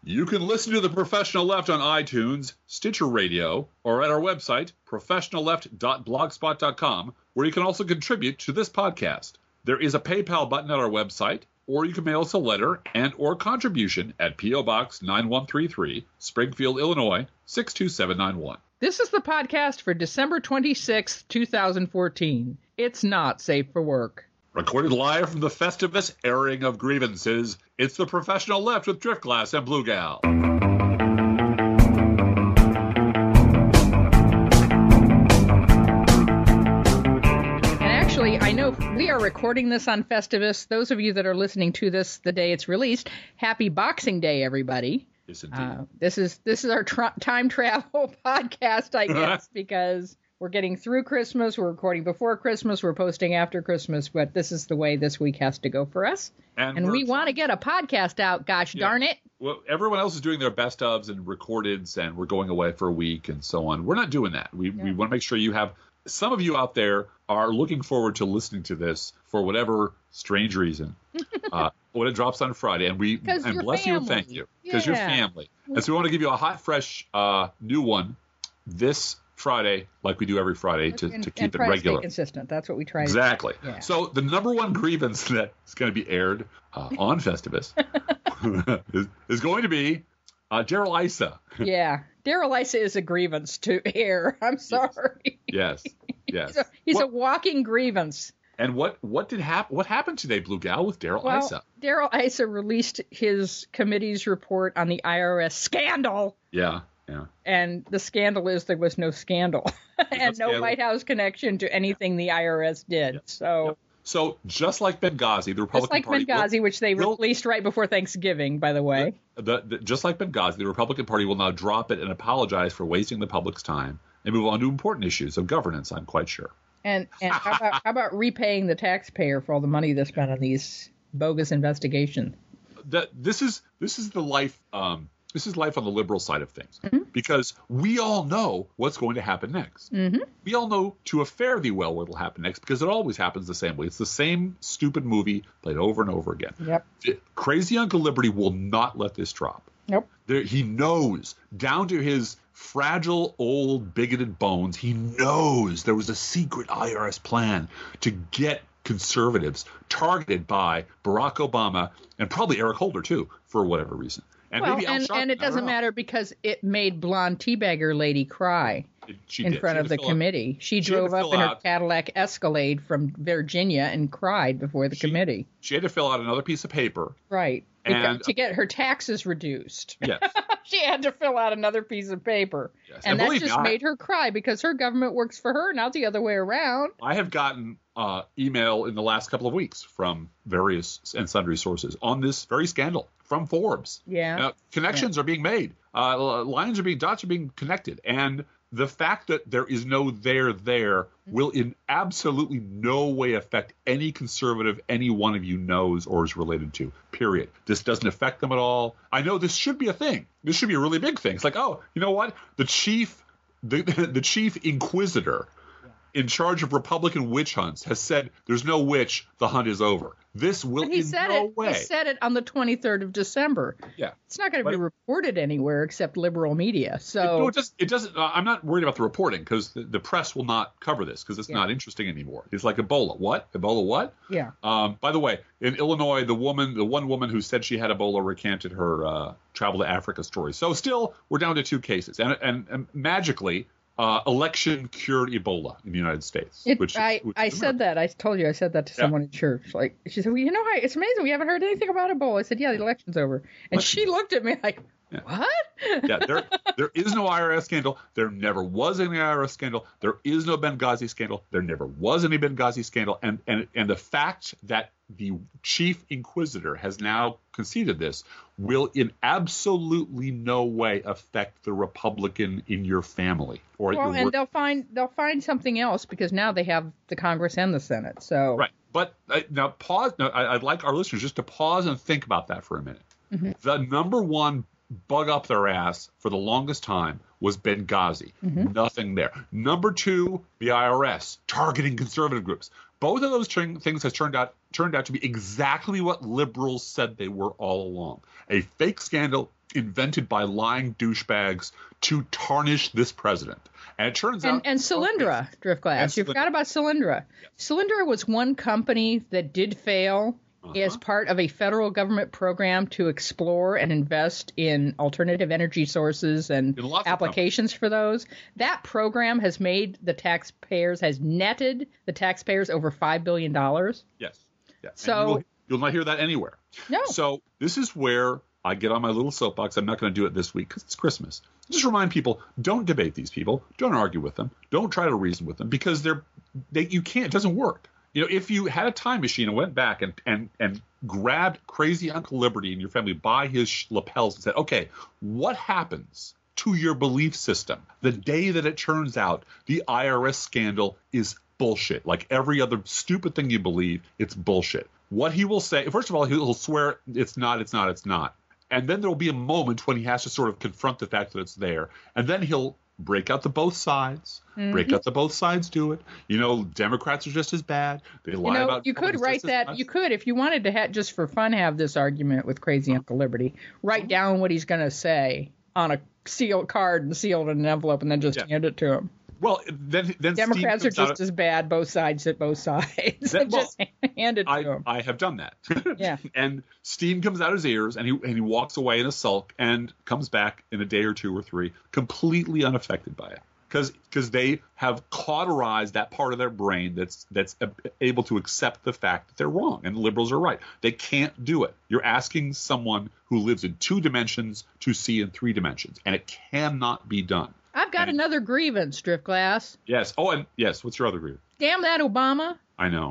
You can listen to The Professional Left on iTunes, Stitcher Radio, or at our website, professionalleft.blogspot.com, where you can also contribute to this podcast. There is a PayPal button at our website, or you can mail us a letter and or contribution at P.O. Box 9133, Springfield, Illinois, 62791. This is the podcast for December 26, 2014. It's not safe for work. Recorded live from the Festivus airing of grievances, it's The Professional Left with Driftglass and Blue Gal. I know we are recording this on Festivus. Those of you that are listening to this the day it's released, happy Boxing Day, everybody. Yes, indeed. This is our time travel podcast, I guess, because we're getting through Christmas. We're recording before Christmas. We're posting after Christmas. But this is the way this week has to go for us. And we want to get a podcast out. Gosh darn it. Well, everyone else is doing their best ofs and recordeds, and we're going away for a week and so on. We're not doing that. We want to make sure you have. Some of you out there are looking forward to listening to this for whatever strange reason when it drops on Friday. And bless you and thank you because you're family. And so we want to give you a hot, fresh new one this Friday, like we do every Friday, to keep it regular. Stay consistent. That's what we try. Exactly. To do. Yeah. So the number one grievance that is going to be aired on Festivus is going to be Darrell Issa. Yeah. Darrell Issa is a grievance to air. I'm sorry. Yes. He's a walking grievance. And what did happen? What happened today, Blue Gal, with Darrell Issa? Darrell Issa released his committee's report on the IRS scandal. Yeah. And the scandal is there was no scandal and no White House connection to anything the IRS did. Yeah. So just like Benghazi, the Republican Party... Just like Benghazi, which they released right before Thanksgiving, by the way. Just like Benghazi, the Republican Party will now drop it and apologize for wasting the public's time and move on to important issues of governance, I'm quite sure. And how about repaying the taxpayer for all the money they spent on these bogus investigations? This is the life... This is life on the liberal side of things, because we all know what's going to happen next. Mm-hmm. We all know to a fare thee well what will happen next, because it always happens the same way. It's the same stupid movie played over and over again. Yep. Crazy Uncle Liberty will not let this drop. Nope. He knows, down to his fragile, old, bigoted bones, he knows there was a secret IRS plan to get conservatives targeted by Barack Obama and probably Eric Holder, too, for whatever reason. And it doesn't matter because it made blonde teabagger lady cry in front of the committee. She drove up in her Cadillac Escalade from Virginia and cried before the committee. She had to fill out another piece of paper. Right. To get her taxes reduced. Yes. She had to fill out another piece of paper. Yes. And that just made her cry because her government works for her, not the other way around. I have gotten email in the last couple of weeks from various and sundry sources on this very scandal from Forbes. Yeah. Connections are being made. Dots are being connected. And the fact that there is no there will in absolutely no way affect any conservative any one of you knows or is related to, period. This doesn't affect them at all. I know this should be a thing. This should be a really big thing. It's like, oh, you know what? The chief inquisitor in charge of Republican witch hunts has said there's no witch, the hunt is over. This will way. He said it on the 23rd of December. Yeah. It's not going to be reported anywhere except liberal media. So it doesn't. I'm not worried about the reporting because the press will not cover this because it's not interesting anymore. It's like Ebola. What? Ebola what? Yeah. By the way, in Illinois, the one woman who said she had Ebola recanted her travel to Africa story. So still, we're down to 2 cases. And magically, election cured Ebola in the United States. I said that. I told you I said that to someone in church. Like, she said, well, you know, it's amazing. We haven't heard anything about Ebola. I said, yeah, the election's over. And she looked at me like, what? Yeah, there is no IRS scandal. There never was any IRS scandal. There is no Benghazi scandal. There never was any Benghazi scandal. And the fact that the chief inquisitor has now conceded this will in absolutely no way affect the Republican in your family. And they'll find something else because now they have the Congress and the Senate. So right. But now pause. Now, I'd like our listeners just to pause and think about that for a minute. Mm-hmm. The number one bug up their ass for the longest time was Benghazi. Mm-hmm. Nothing there. Number 2, the IRS targeting conservative groups. Both of those things has turned out to be exactly what liberals said they were all along. A fake scandal invented by lying douchebags to tarnish this president. And it turns out... And Solyndra, Driftglass. You forgot about Solyndra. Solyndra was one company that did fail as part of a federal government program to explore and invest in alternative energy sources and applications for those. That program has netted the taxpayers over $5 billion. Yes. So you'll not hear that anywhere. No. So this is where I get on my little soapbox. I'm not going to do it this week because it's Christmas. Just remind people, don't debate these people. Don't argue with them. Don't try to reason with them because you can't. It doesn't work. You know, if you had a time machine and went back and grabbed crazy Uncle Liberty and your family by his lapels and said, okay, what happens to your belief system the day that it turns out the IRS scandal is bullshit? Like every other stupid thing you believe, it's bullshit. What he will say, first of all, he'll swear it's not. And then there'll be a moment when he has to sort of confront the fact that it's there. And then he'll break out the both sides. Break out the both sides do it. You know, Democrats are just as bad. They lie about... You could write that. You could, if you wanted to, just for fun, have this argument with crazy Uncle Liberty. Write down what he's going to say on a sealed card and seal it in an envelope and then just hand it to him. Well, then Democrats are just as bad, both sides at both sides. Just hand it to him. I have done that. Yeah. And steam comes out his ears, and he walks away in a sulk and comes back in a day or two or three, completely unaffected by it, because they have cauterized that part of their brain that's able to accept the fact that they're wrong and liberals are right. They can't do it. You're asking someone who lives in 2 dimensions to see in 3 dimensions, and it cannot be done. I've got another grievance, Driftglass. Yes. Oh, and yes. What's your other grievance? Damn that Obama. I know.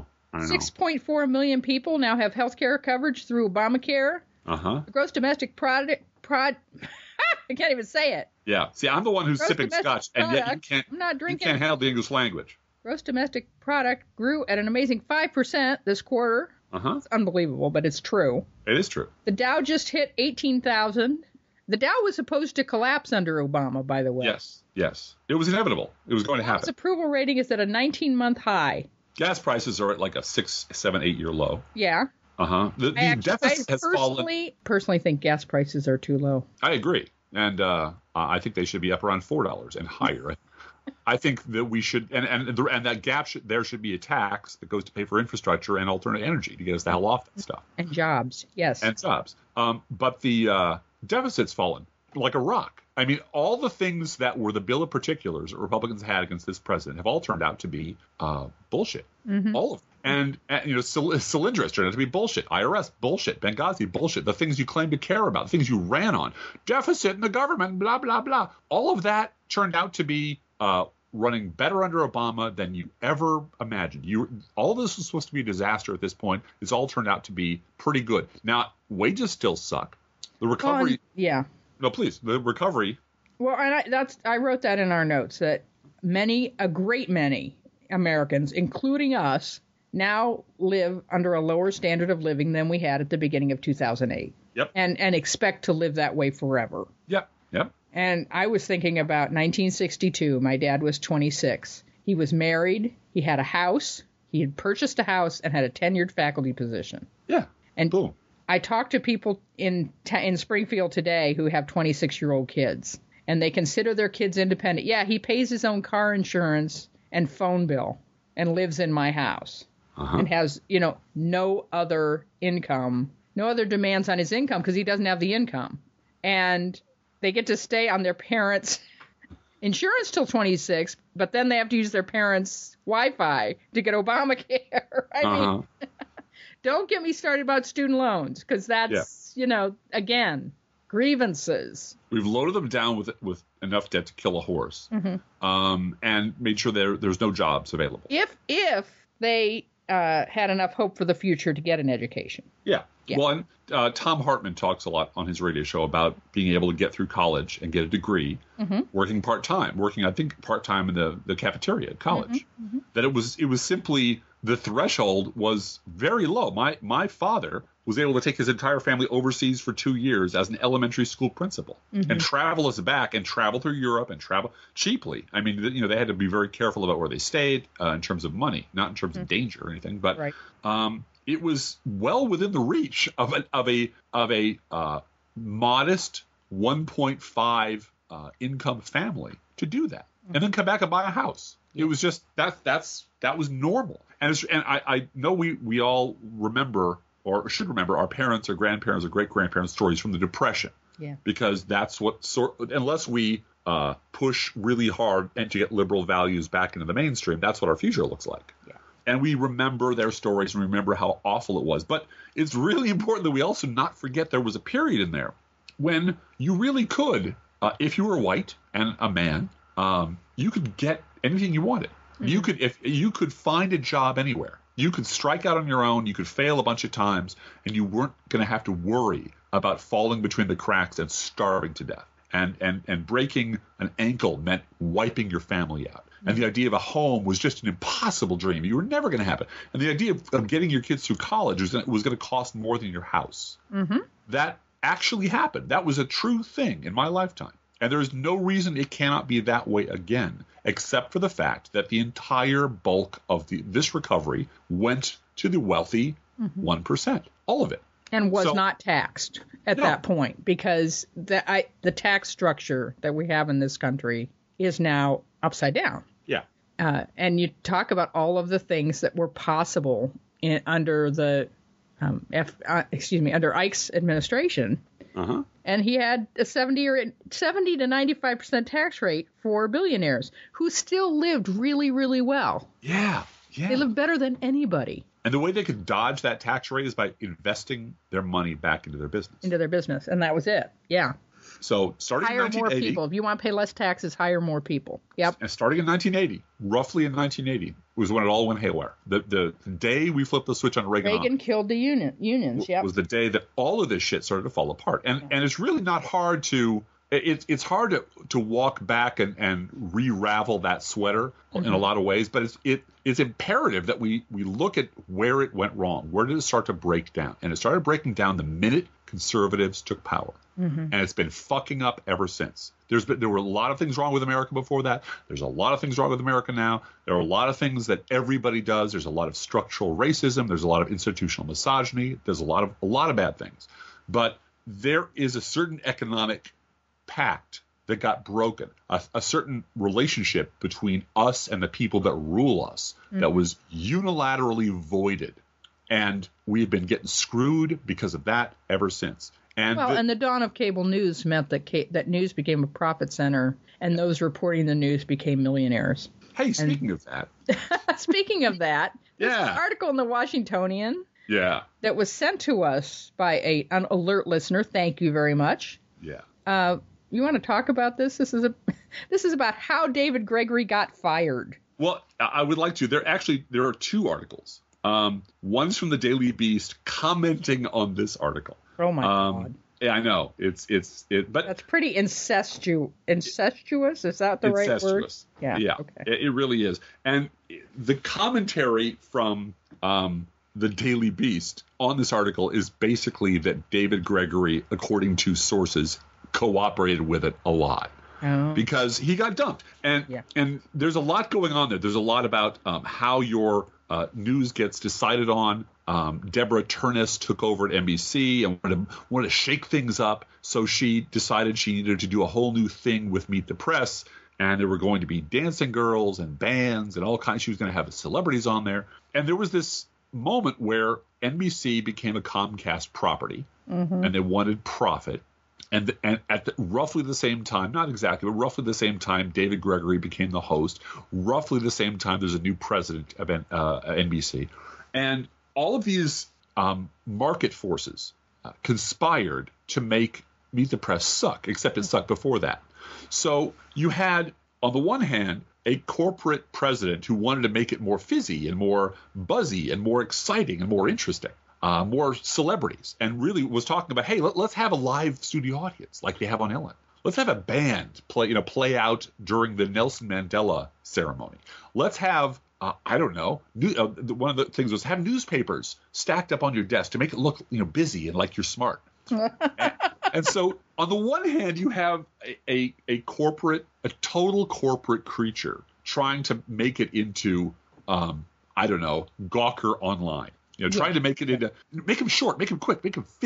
6.4 million people now have health care coverage through Obamacare. The gross domestic product. I can't even say it. Yeah. See, I'm the one who's sipping scotch, and yet you can't. I'm not drinking. You can't handle the English language. Gross domestic product grew at an amazing 5% this quarter. It's unbelievable, but it's true. It is true. The Dow just hit 18,000. The Dow was supposed to collapse under Obama, by the way. Yes. It was inevitable. It was going to happen. Its approval rating is at a 19-month high. Gas prices are at like a 6, 7, 8 year low. Yeah. The deficit has fallen. I personally think gas prices are too low. I agree. And I think they should be up around $4 and higher. I think that we should, and that gap there should be a tax that goes to pay for infrastructure and alternate energy to get us the hell off that stuff. And jobs, yes. And jobs. But the deficit's fallen like a rock. I mean, all the things that were the bill of particulars that Republicans had against this president have all turned out to be bullshit. All of them. And you know, Solyndra has turned out to be bullshit. IRS, bullshit. Benghazi, bullshit. The things you claim to care about, the things you ran on. Deficit in the government, blah, blah, blah. All of that turned out to be running better under Obama than you ever imagined. All this was supposed to be a disaster at this point. It's all turned out to be pretty good. Now, wages still suck. The recovery... yeah. No, please. The recovery. Well, and I wrote that in our notes that a great many Americans, including us, now live under a lower standard of living than we had at the beginning of 2008. Yep. And expect to live that way forever. Yep. And I was thinking about 1962. My dad was 26. He was married. He had a house. He had purchased a house and had a tenured faculty position. Yeah. And boom. I talk to people in Springfield today who have 26-year-old kids, and they consider their kids independent. Yeah, he pays his own car insurance and phone bill and lives in my house and has, no other income, no other demands on his income because he doesn't have the income. And they get to stay on their parents' insurance till 26, but then they have to use their parents' Wi-Fi to get Obamacare. I mean... Don't get me started about student loans, because that's, again, grievances. We've loaded them down with enough debt to kill a horse, and made sure there's no jobs available. If they had enough hope for the future to get an education. Yeah. Well, and Tom Hartman talks a lot on his radio show about being able to get through college and get a degree, working part-time, I think part-time in the cafeteria at college. That it was simply... The threshold was very low. My father was able to take his entire family overseas for 2 years as an elementary school principal and travel us back and travel through Europe and travel cheaply. I mean, they had to be very careful about where they stayed in terms of money, not in terms of danger or anything. But it was well within the reach of a modest 1.5 income family to do that, and then come back and buy a house. It was just that was normal. And I know we all remember, or should remember, our parents or grandparents or great grandparents' stories from the Depression. Yeah. Because that's unless we push really hard and to get liberal values back into the mainstream, that's what our future looks like. Yeah. And we remember their stories and remember how awful it was. But it's really important that we also not forget there was a period in there when you really could, if you were white and a man, you could get anything you wanted. Mm-hmm. You could find a job anywhere. You could strike out on your own. You could fail a bunch of times, and you weren't going to have to worry about falling between the cracks and starving to death. And breaking an ankle meant wiping your family out. And the idea of a home was just an impossible dream. You were never going to have it. And the idea of getting your kids through college was going to cost more than your house. Mm-hmm. That actually happened. That was a true thing in my lifetime. And there is no reason it cannot be that way again, except for the fact that the entire bulk of this recovery went to the wealthy 1%. All of it. And was not taxed at that point, because the tax structure that we have in this country is now upside down. Yeah. And you talk about all of the things that were possible under the under Ike's administration. Uh-huh. And he had a 70 to 95% tax rate for billionaires who still lived really, really well. Yeah. Yeah. They lived better than anybody. And the way they could dodge that tax rate is by investing their money back into their business. And that was it. Yeah. So starting in 1980. Hire more people. If you want to pay less taxes, hire more people. Yep. And starting in 1980, roughly in 1980, was when it all went haywire. The day we flipped the switch on Reagan. Reagan killed the unions. Yep. Was the day that all of this shit started to fall apart. And it's really not hard to. It's hard to walk back and re-ravel that sweater in a lot of ways, but it's imperative that we look at where it went wrong. Where did it start to break down? And it started breaking down the minute conservatives took power. Mm-hmm. And it's been fucking up ever since. There were a lot of things wrong with America before that. There's a lot of things wrong with America now. There are a lot of things that everybody does. There's a lot of structural racism. There's a lot of institutional misogyny. There's a lot of bad things. But there is a certain economic pact that got broken, a certain relationship between us and the people that rule us that was unilaterally voided. And we've been getting screwed because of that ever since. And the dawn of cable news meant that news became a profit center, and those reporting the news became millionaires. Hey, speaking of that. Speaking of that, there's an article in the Washingtonian that was sent to us by an alert listener. Thank you very much. Yeah. You want to talk about this? This is about how David Gregory got fired. Well, I would like to. There are two articles. One's from the Daily Beast commenting on this article. Oh my God! Yeah, I know. But that's pretty incestuous. Is that the right word? Yeah. Okay. It really is. And the commentary from the Daily Beast on this article is basically that David Gregory, according to sources, cooperated with it a lot. Because he got dumped. And there's a lot going on there. There's a lot about how your news gets decided on. Deborah Turness took over at NBC and wanted to shake things up. So she decided she needed to do a whole new thing with Meet the Press. And there were going to be dancing girls and bands and all kinds. She was going to have celebrities on there. And there was this moment where NBC became a Comcast property. Mm-hmm. And they wanted profit. And at roughly the same time, not exactly, but roughly the same time, David Gregory became the host. Roughly the same time, there's a new president of NBC. And all of these market forces conspired to make Meet the Press suck, except it sucked before that. So you had, on the one hand, a corporate president who wanted to make it more fizzy and more buzzy and more exciting and more interesting. More celebrities, and really was talking about, hey, let's have a live studio audience like they have on Ellen. Let's have a band play out during the Nelson Mandela ceremony. Let's have, I don't know, one of the things was have newspapers stacked up on your desk to make it look busy and like you're smart. and so on the one hand, you have a total corporate creature trying to make it into, I don't know, Gawker Online. Trying to make it into, make him short, make him quick, make him fizzy.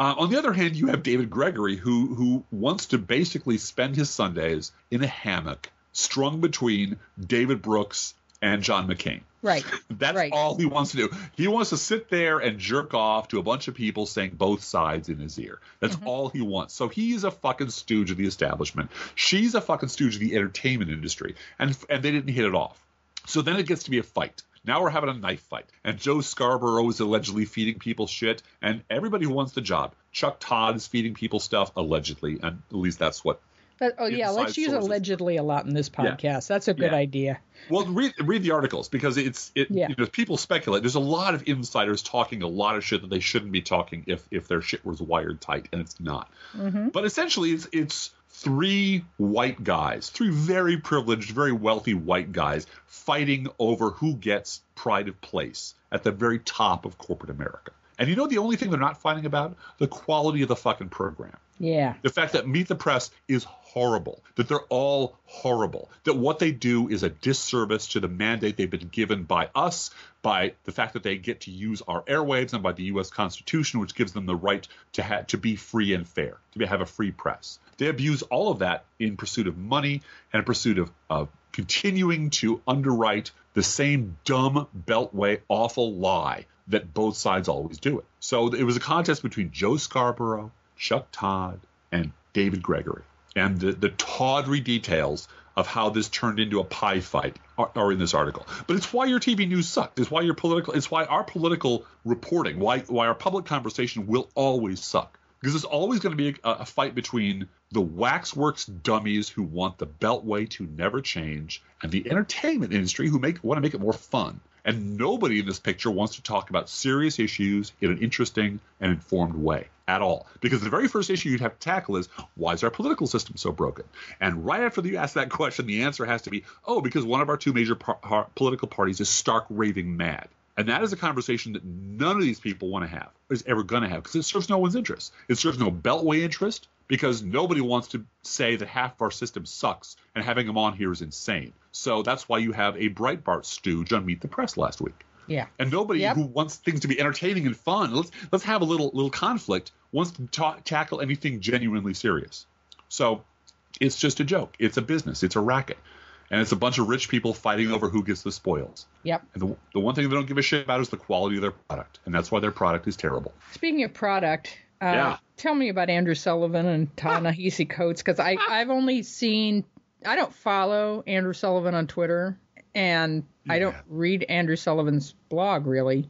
On the other hand, you have David Gregory, who wants to basically spend his Sundays in a hammock, strung between David Brooks and John McCain. Right. That's all he wants to do. He wants to sit there and jerk off to a bunch of people saying both sides in his ear. That's all he wants. So he's a fucking stooge of the establishment. She's a fucking stooge of the entertainment industry. And they didn't hit it off. So then it gets to be a fight. Now we're having a knife fight. And Joe Scarborough is allegedly feeding people shit. And everybody who wants the job. Chuck Todd is feeding people stuff, allegedly. And at least that's what. Let's use allegedly a lot in this podcast. Yeah. That's a good idea. Well, read the articles, because people speculate. There's a lot of insiders talking a lot of shit that they shouldn't be talking if their shit was wired tight, and it's not. But essentially, it's three white guys, three very privileged, very wealthy white guys fighting over who gets pride of place at the very top of corporate America. And you know the only thing they're not fighting about? The quality of the fucking program. Yeah. The fact that Meet the Press is horrible, that they're all horrible, that what they do is a disservice to the mandate they've been given by us, by the fact that they get to use our airwaves, and by the U.S. Constitution, which gives them the right to be free and fair, to have a free press. They abuse all of that in pursuit of money and in pursuit of continuing to underwrite the same dumb, beltway, awful lie that both sides always do it. So it was a contest between Joe Scarborough, Chuck Todd, and David Gregory. And the tawdry details of how this turned into a pie fight are in this article. But it's why your TV news sucked. It's why our political reporting, why our public conversation will always suck. Because there's always going to be a fight between the waxworks dummies who want the beltway to never change and the entertainment industry who want to make it more fun. And nobody in this picture wants to talk about serious issues in an interesting and informed way at all. Because the very first issue you'd have to tackle is, why is our political system so broken? And right after you ask that question, the answer has to be, because one of our two major political parties is stark raving mad. And that is a conversation that none of these people want to have, is ever going to have, because it serves no one's interest. It serves no beltway interest, because nobody wants to say that half of our system sucks, and having them on here is insane. So that's why you have a Breitbart stooge on Meet the Press last week. Yeah. And nobody who wants things to be entertaining and fun, let's have a little conflict, wants to tackle anything genuinely serious. So it's just a joke. It's a business. It's a racket. And it's a bunch of rich people fighting over who gets the spoils. Yep. And the one thing they don't give a shit about is the quality of their product. And that's why their product is terrible. Speaking of product, tell me about Andrew Sullivan and Ta-Nehisi Coates, because I've only seen, I don't follow Andrew Sullivan on Twitter, and I don't read Andrew Sullivan's blog, really.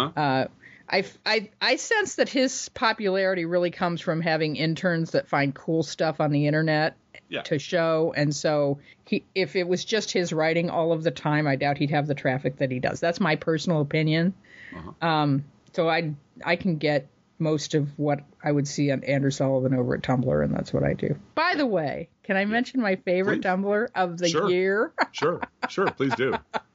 I sense that his popularity really comes from having interns that find cool stuff on the internet to show. And so if it was just his writing all of the time, I doubt he'd have the traffic that he does. That's my personal opinion. So I can get most of what I would see on Andrew Sullivan over at Tumblr, and that's what I do. By the way, can I mention my favorite Tumblr of the year? Sure, please do.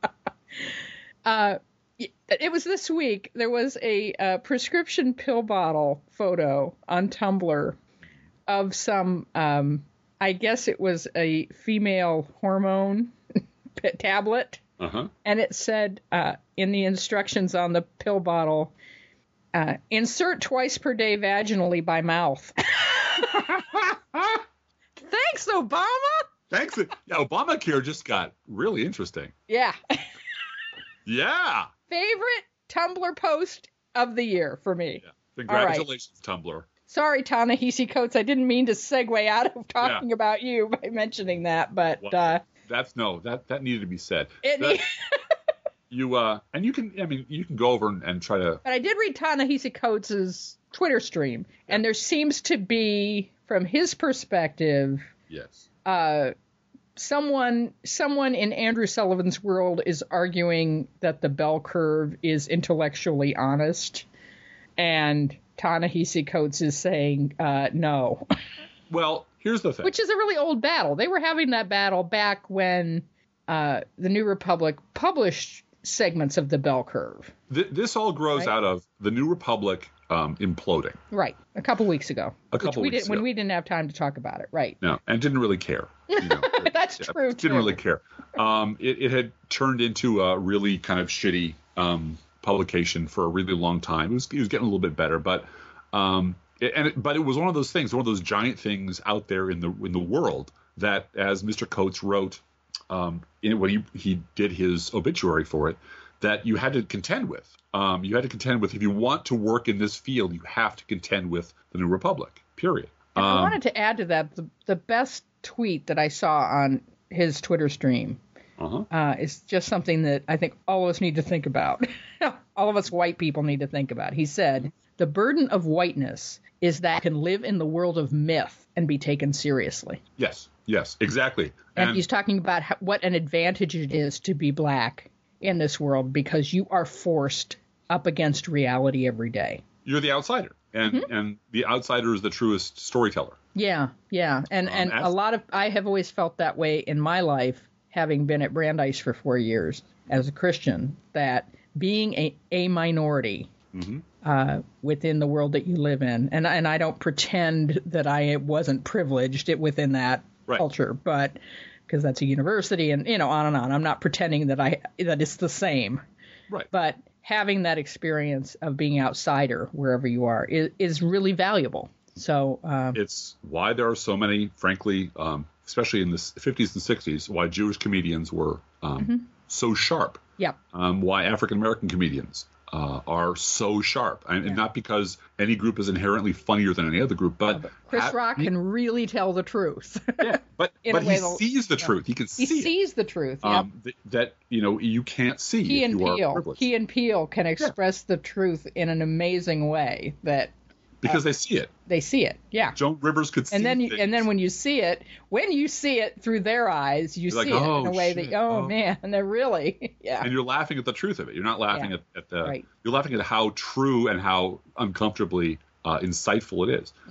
It was this week. There was a prescription pill bottle photo on Tumblr of some, I guess it was a female hormone tablet. And it said in the instructions on the pill bottle, insert twice per day vaginally by mouth. Thanks, Obama. Thanks. Yeah, Obamacare just got really interesting. Yeah. Yeah. Favorite Tumblr post of the year for me. Yeah. Congratulations, Tumblr. Sorry, Ta-Nehisi Coates. I didn't mean to segue out of talking about you by mentioning that, but that needed to be said. And you can go over and try to. But I did read Ta-Nehisi Coates' Twitter stream, and there seems to be, from his perspective, someone in Andrew Sullivan's world is arguing that the bell curve is intellectually honest, and Ta-Nehisi Coates is saying no. Well, here's the thing. Which is a really old battle. They were having that battle back when the New Republic published segments of the bell curve. This all grows out of the New Republic imploding. Right. A couple weeks ago. When we didn't have time to talk about it. Right. No, and didn't really care. That's true. Didn't really care. It had turned into a really kind of shitty publication for a really long time. It was getting a little bit better, but But it was one of those things, one of those giant things out there in the world that, as Mr. Coates wrote when he did his obituary for it, that you had to contend with. You had to contend with, if you want to work in this field, you have to contend with the New Republic, period. And I wanted to add to that, the best tweet that I saw on his Twitter stream is just something that I think all of us need to think about. All of us white people need to think about. He said, "The burden of whiteness is that it can live in the world of myth and be taken seriously." Yes, exactly. And he's talking about what an advantage it is to be black in this world, because you are forced up against reality every day. You're the outsider, and the outsider is the truest storyteller. Yeah. And I have always felt that way in my life, having been at Brandeis for 4 years as a Christian, that being a minority within the world that you live in, and I don't pretend that I wasn't privileged within that culture, but because that's a university and, on and on. I'm not pretending that it's the same. Right. But having that experience of being outsider wherever you are is really valuable. So it's why there are so many, frankly, especially in the 50s and 60s, why Jewish comedians were so sharp. Yeah. Why African American comedians are so sharp, and not because any group is inherently funnier than any other group, but Chris Rock can really tell the truth. but he sees the truth. He can see. He sees the truth. Yeah. That you can't see if you are privileged. Key and Peele can express the truth in an amazing way because they see it. They see it, yeah. Joan Rivers could see things. And then when you see it through their eyes, you see it in a way that, man, and they're really, And you're laughing at the truth of it. You're not laughing at the, you're laughing at how true and how uncomfortably insightful it is.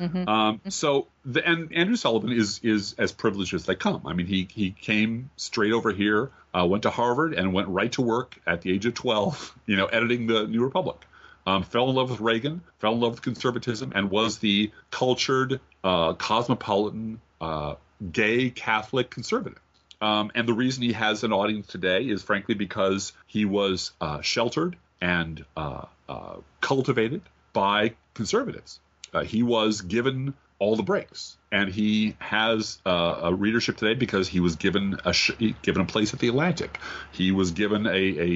And Andrew Sullivan is as privileged as they come. I mean, he came straight over here, went to Harvard, and went right to work at the age of 12, editing the New Republic. Fell in love with Reagan, fell in love with conservatism, and was the cultured, cosmopolitan, gay Catholic conservative. And the reason he has an audience today is, frankly, because he was sheltered and cultivated by conservatives. He was given all the breaks, and he has a readership today because he was given a place at the Atlantic. He was given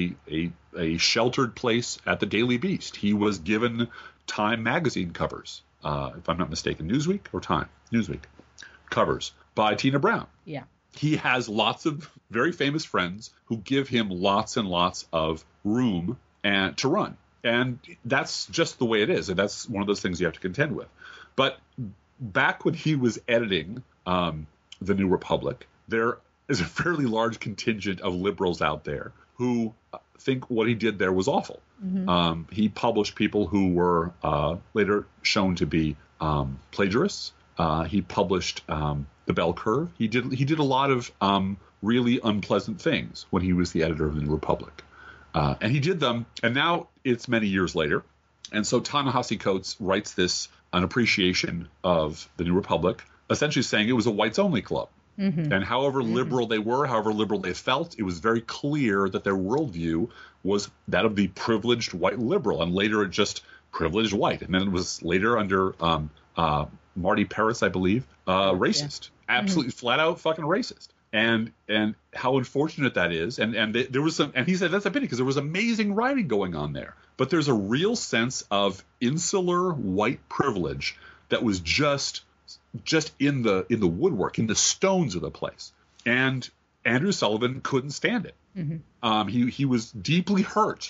a sheltered place at the Daily Beast. He was given Time magazine covers, if I'm not mistaken, Newsweek covers by Tina Brown. Yeah. He has lots of very famous friends who give him lots and lots of room to run. And that's just the way it is. And that's one of those things you have to contend with. But back when he was editing the New Republic, there is a fairly large contingent of liberals out there who think what he did there was awful. He published people who were later shown to be plagiarists. He published The Bell Curve. He did a lot of really unpleasant things when he was the editor of the New Republic. And he did them, and now it's many years later. And so Ta-Nehisi Coates writes an appreciation of the New Republic, essentially saying it was a whites-only club. And however liberal they were, however liberal they felt, it was very clear that their worldview was that of the privileged white liberal, and later it just privileged white. And then it was later under Marty Peretz, I believe, racist. Absolutely flat-out fucking racist. And how unfortunate that is. And there was some, and he said that's a pity because there was amazing writing going on there. But there's a real sense of insular white privilege that was just in the woodwork, in the stones of the place. And Andrew Sullivan couldn't stand it. He was deeply hurt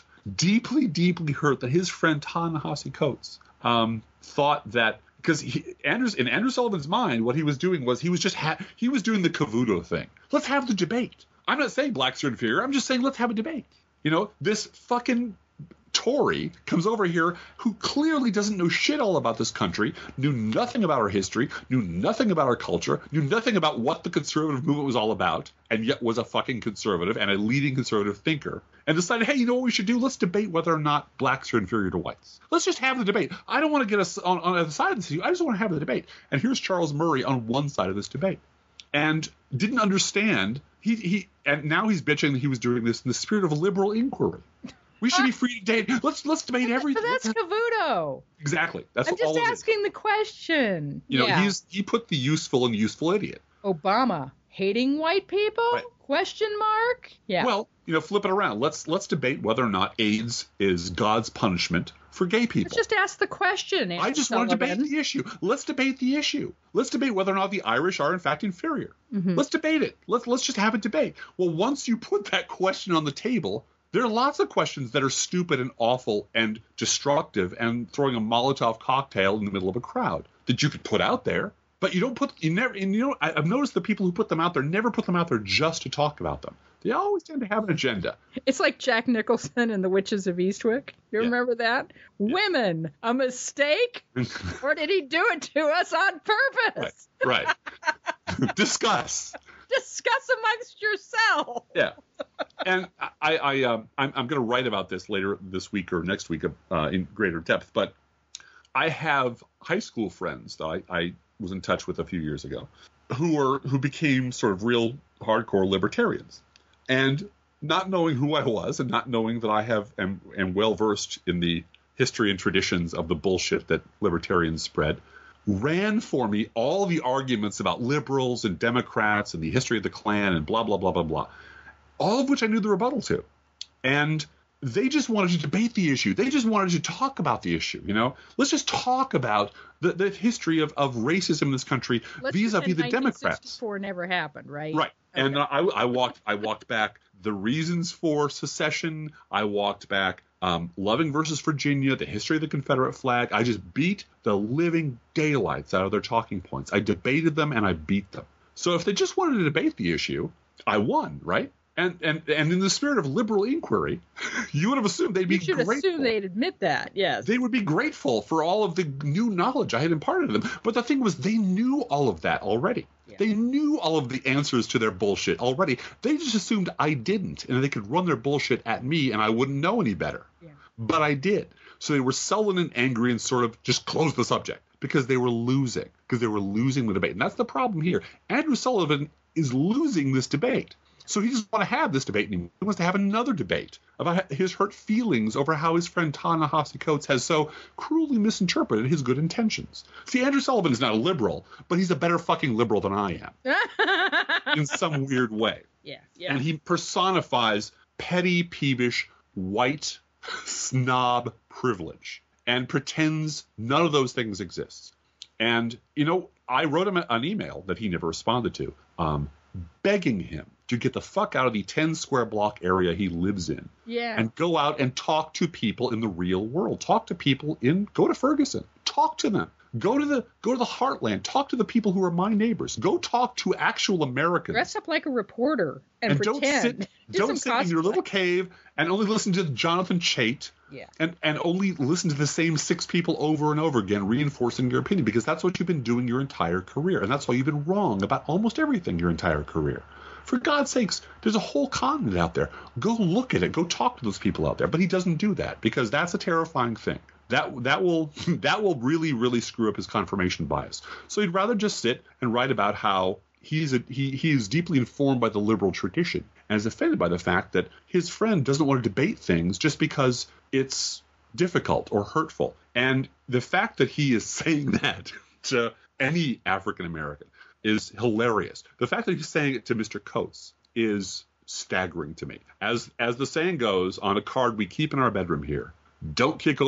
that his friend Ta-Nehisi Coates thought that, because in Andrew Sullivan's mind, what he was doing was he was doing the Cavuto thing. Let's have the debate. I'm not saying blacks are inferior. I'm just saying let's have a debate. This fucking Tory comes over here who clearly doesn't know shit all about this country, knew nothing about our history, knew nothing about our culture, knew nothing about what the conservative movement was all about, and yet was a fucking conservative and a leading conservative thinker, and decided, hey, you know what we should do? Let's debate whether or not blacks are inferior to whites. Let's just have the debate. I don't want to get us on the side of this issue. I just want to have the debate. And here's Charles Murray on one side of this debate. And didn't understand. And now he's bitching that he was doing this in the spirit of liberal inquiry. We should be free to debate. Let's debate everything. But that's Cavuto. know? Exactly. That's I'm all just asking the question. You know, he put the useful and useful idiot. Obama hating white people? Right. Question mark? Yeah. Well, you know, flip it around. Let's debate whether or not AIDS is God's punishment for gay people. Let's just ask the question. I just want to debate the issue. Let's debate the issue. Let's debate whether or not the Irish are in fact inferior. Mm-hmm. Let's debate it. Let's just have a debate. Well, once you put that question on the table, there are lots of questions that are stupid and awful and destructive and throwing a Molotov cocktail in the middle of a crowd that you could put out there. But I've noticed the people who put them out there never put them out there just to talk about them. They always tend to have an agenda. It's like Jack Nicholson and the Witches of Eastwick. You remember that? Yeah. Women, a mistake? Or did he do it to us on purpose? Right. Discuss. Discuss amongst yourselves. Yeah. And I'm going to write about this later this week or next week in greater depth. But I have high school friends that I was in touch with a few years ago who became sort of real hardcore libertarians. And not knowing who I was and not knowing that I am well versed in the history and traditions of the bullshit that libertarians spread, ran for me all the arguments about liberals and Democrats and the history of the Klan and blah, blah, blah, blah, blah, all of which I knew the rebuttal to. And they just wanted to debate the issue. They just wanted to talk about the issue. You know, let's just talk about the history of racism in this country vis-a-vis the Democrats. 1964 never happened, right? Right. Okay. And I walked back the reasons for secession. I walked back Loving versus Virginia, the history of the Confederate flag. I just beat the living daylights out of their talking points. I debated them and I beat them. So if they just wanted to debate the issue, I won, right? And in the spirit of liberal inquiry, you would have assumed they'd be grateful. You should assume they'd admit that, yes. They would be grateful for all of the new knowledge I had imparted to them. But the thing was, they knew all of that already. Yeah. They knew all of the answers to their bullshit already. They just assumed I didn't, and they could run their bullshit at me, and I wouldn't know any better. Yeah. But I did. So they were sullen and angry and sort of just closed the subject because they were losing the debate. And that's the problem here. Andrew Sullivan is losing this debate. So he doesn't want to have this debate anymore. He wants to have another debate about his hurt feelings over how his friend Ta-Nehisi Coates has so cruelly misinterpreted his good intentions. See, Andrew Sullivan is not a liberal, but he's a better fucking liberal than I am in some weird way. Yeah. And he personifies petty, peevish, white, snob privilege and pretends none of those things exist. And, you know, I wrote him an email that he never responded to, begging him to get the fuck out of the 10 square block area he lives in. Yeah. And go out and talk to people in the real world. Go to Ferguson. Talk to them. Go to the heartland. Talk to the people who are my neighbors. Go talk to actual Americans. Dress up like a reporter and pretend. Don't sit in your little cave and only listen to Jonathan Chait. Yeah. And only listen to the same 6 people over and over again, reinforcing your opinion, because that's what you've been doing your entire career. And that's why you've been wrong about almost everything your entire career. For God's sakes, there's a whole continent out there. Go look at it. Go talk to those people out there. But he doesn't do that because that's a terrifying thing. That will really, really screw up his confirmation bias. So he'd rather just sit and write about how he is deeply informed by the liberal tradition and is offended by the fact that his friend doesn't want to debate things just because it's difficult or hurtful. And the fact that he is saying that to any African American is hilarious. The fact that he's saying it to Mr. Coates is staggering to me. As the saying goes on a card we keep in our bedroom here, don't kick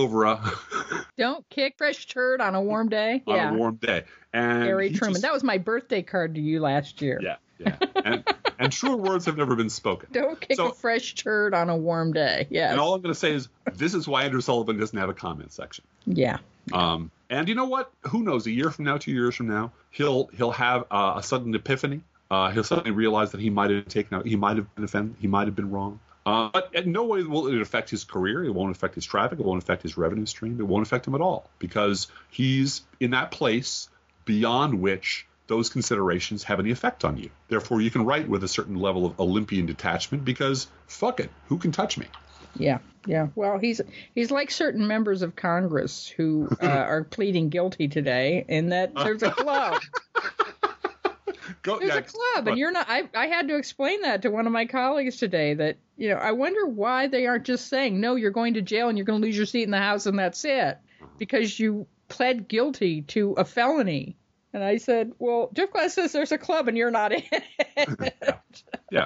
fresh turd on a warm day. On a warm day. And Harry Truman. That was my birthday card to you last year. Yeah. And truer words have never been spoken. Don't kick a fresh turd on a warm day. Yeah. And all I'm going to say is this is why Andrew Sullivan doesn't have a comment section. Yeah. And you know what? Who knows? A year from now, 2 years from now, he'll have a sudden epiphany. He'll suddenly realize that he might have been offended. He might have been wrong. But in no way will it affect his career. It won't affect his traffic. It won't affect his revenue stream. It won't affect him at all because he's in that place beyond which those considerations have any effect on you. Therefore, you can write with a certain level of Olympian detachment because fuck it, who can touch me? Yeah. Well, he's like certain members of Congress who are pleading guilty today in that there's a club. There's a club, and you're not. I had to explain that to one of my colleagues today. That I wonder why they aren't just saying no. You're going to jail and you're going to lose your seat in the House, and that's it. because you pled guilty to a felony. And I said, well, Jeff Glass says there's a club and you're not in it. Yeah.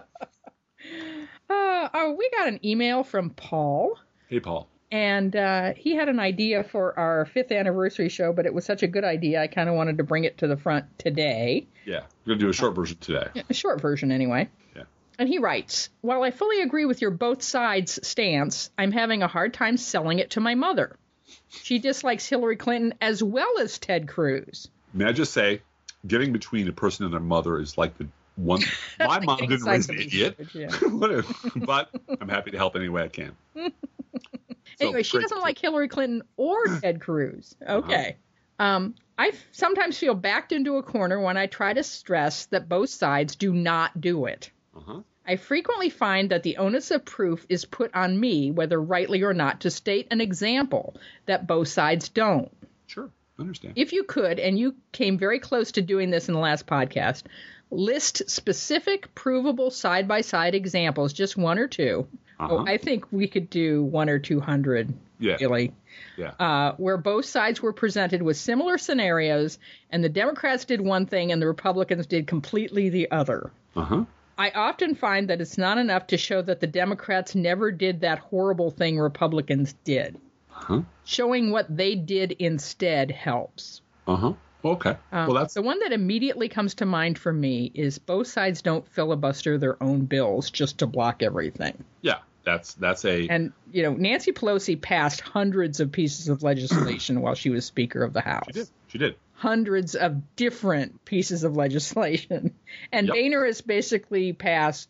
We got an email from Paul. Hey, Paul. And he had an idea for our 5th anniversary show, but it was such a good idea, I kind of wanted to bring it to the front today. Yeah, we're going to do a short version today. A short version, anyway. Yeah. And he writes, while I fully agree with your both sides stance, I'm having a hard time selling it to my mother. She dislikes Hillary Clinton as well as Ted Cruz. May I just say, getting between a person and their mother is like the one. My mom didn't raise an idiot, yeah. But I'm happy to help any way I can. Anyway, she doesn't like Hillary Clinton or Ted Cruz. Okay. I sometimes feel backed into a corner when I try to stress that both sides do not do it. I frequently find that the onus of proof is put on me, whether rightly or not, to state an example that both sides don't. Sure. I understand. If you could, and you came very close to doing this in the last podcast, list specific, provable side-by-side examples, just one or two. I think we could do 100 or 200, really. Yeah. Where both sides were presented with similar scenarios, and the Democrats did one thing and the Republicans did completely the other. I often find that it's not enough to show that the Democrats never did that horrible thing Republicans did. Showing what they did instead helps. Okay. Well, that's the one that immediately comes to mind for me is both sides don't filibuster their own bills just to block everything. Yeah, that's a. And Nancy Pelosi passed hundreds of pieces of legislation while she was Speaker of the House. She did. Hundreds of different pieces of legislation, and Boehner has basically passed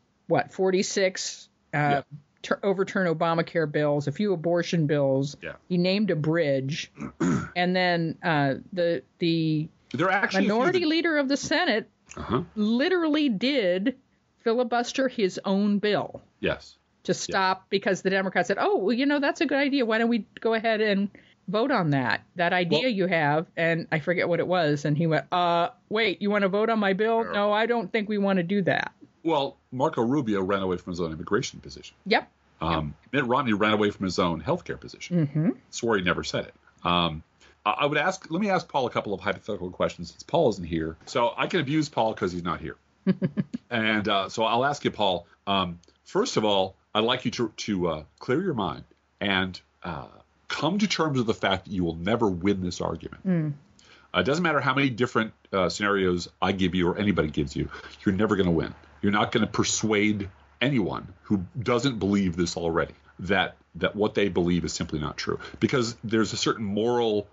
46 overturn Obamacare bills, a few abortion bills. He named a bridge, and then the minority leader of the Senate literally did filibuster his own bill. Yes. To stop because the Democrats said, "Oh, well, that's a good idea. Why don't we go ahead and vote on that idea you have?" And I forget what it was. And he went, "Wait, you want to vote on my bill? No, I don't think we want to do that." Well, Marco Rubio ran away from his own immigration position. Yep. Mitt Romney ran away from his own healthcare position. Swore he never said it. Let me ask Paul a couple of hypothetical questions since Paul isn't here. So I can abuse Paul because he's not here. And so I'll ask you, Paul, first of all, I'd like you to clear your mind and come to terms with the fact that you will never win this argument. It doesn't matter how many different scenarios I give you or anybody gives you. You're never going to win. You're not going to persuade anyone who doesn't believe this already that what they believe is simply not true, because there's a certain moral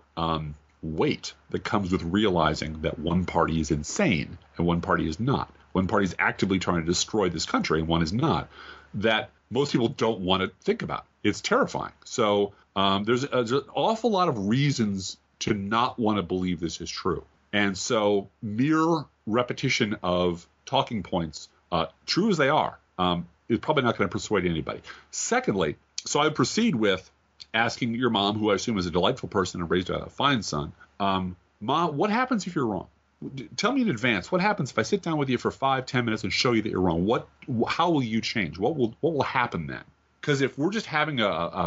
weight that comes with realizing that one party is insane and one party is not. One party is actively trying to destroy this country and one is not. That most people don't want to think about. It's terrifying. So there's an awful lot of reasons to not want to believe this is true. And so mere repetition of talking points, true as they are, is probably not going to persuade anybody. Secondly, so I would proceed with asking your mom, who I assume is a delightful person and raised a fine son, Mom, what happens if you're wrong? Tell me in advance. What happens if I sit down with you for 5-10 minutes and show you that you're wrong? How will you change? What will happen then? Because if we're just having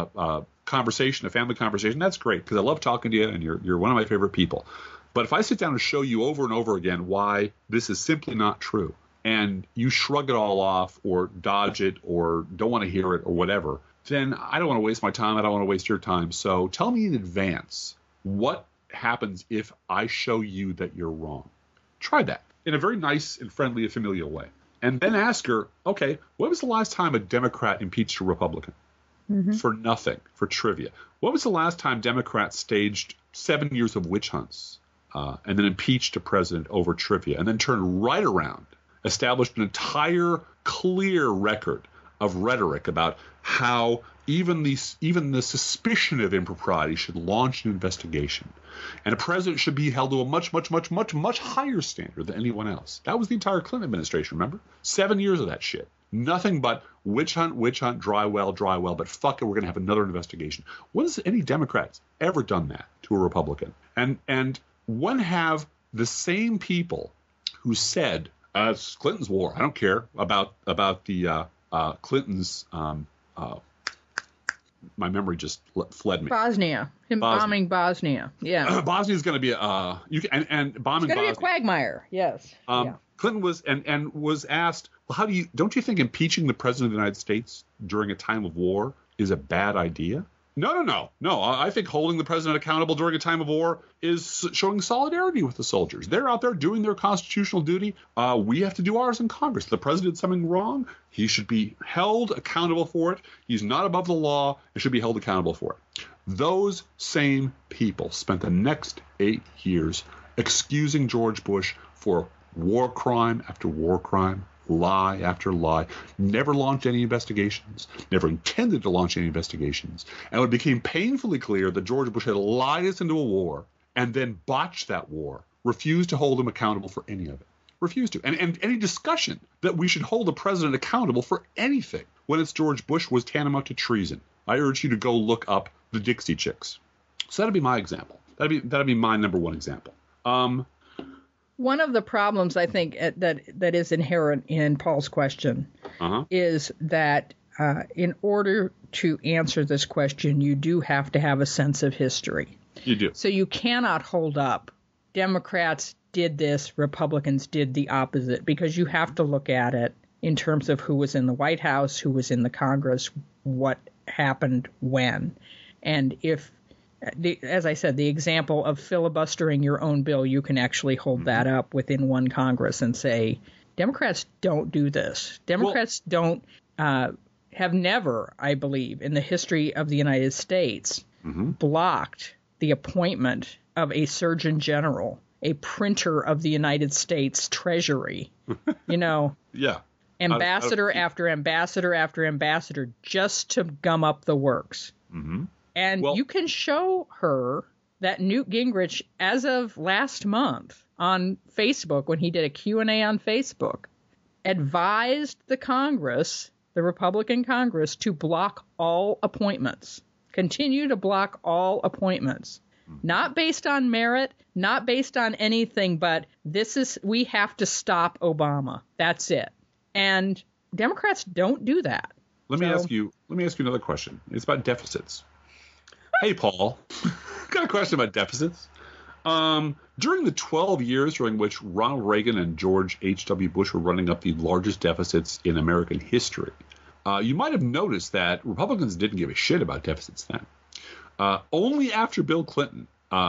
a conversation, a family conversation, that's great because I love talking to you and you're one of my favorite people. But if I sit down and show you over and over again why this is simply not true, and you shrug it all off or dodge it or don't want to hear it or whatever, then I don't want to waste my time. I don't want to waste your time. So tell me in advance what happens if I show you that you're wrong. Try that in a very nice and friendly and familial way. And then ask her, okay, when was the last time a Democrat impeached a Republican? For nothing, for trivia. When was the last time Democrats staged 7 years of witch hunts and then impeached a president over trivia and then turned right around, established an entire clear record of rhetoric about how even the suspicion of impropriety should launch an investigation, and a president should be held to a much, much, much, much, much higher standard than anyone else. That was the entire Clinton administration, remember? 7 years of that shit. Nothing but witch hunt, dry well, but fuck it, we're going to have another investigation. When has any Democrats ever done that to a Republican? And when have the same people who said, it's Clinton's war, I don't care about the Clintons my memory just fled me. Bosnia. Bombing Bosnia. Yeah. Bosnia is going to be bombing Bosnia. It's going to be a quagmire. Yes. Clinton was asked, well, don't you think impeaching the president of the United States during a time of war is a bad idea? No. I think holding the president accountable during a time of war is showing solidarity with the soldiers. They're out there doing their constitutional duty. We have to do ours in Congress. If the president did something wrong, he should be held accountable for it. He's not above the law and should be held accountable for it. Those same people spent the next 8 years excusing George Bush for war crime after war crime, lie after lie, never launched any investigations, never intended to launch any investigations. And it became painfully clear that George Bush had lied us into a war and then botched that war, refused to hold him accountable for any of it. Refused to. And any discussion that we should hold the president accountable for anything when it's George Bush was tantamount to treason. I urge you to go look up the Dixie Chicks. So that'd be my example. That'd be my number one example. One of the problems I think that is inherent in Paul's question is that in order to answer this question, you do have to have a sense of history. You do. So you cannot hold up Democrats did this, Republicans did the opposite, because you have to look at it in terms of who was in the White House, who was in the Congress, what happened when. And if as I said, the example of filibustering your own bill, you can actually hold that up within one Congress and say, Democrats don't do this. Democrats have never, I believe, in the history of the United States, blocked the appointment of a Surgeon General, a printer of the United States Treasury, ambassador after ambassador after ambassador, just to gum up the works. And you can show her that Newt Gingrich, as of last month on Facebook, when he did a Q&A on Facebook, advised the Congress, the Republican Congress, to block all appointments, continue to block all appointments, not based on merit, not based on anything, but we have to stop Obama. That's it. And Democrats don't do that. Let me ask you another question. It's about deficits. Hey, Paul, got a question about deficits. During the 12 years during which Ronald Reagan and George H.W. Bush were running up the largest deficits in American history, you might have noticed that Republicans didn't give a shit about deficits then. Only after Bill Clinton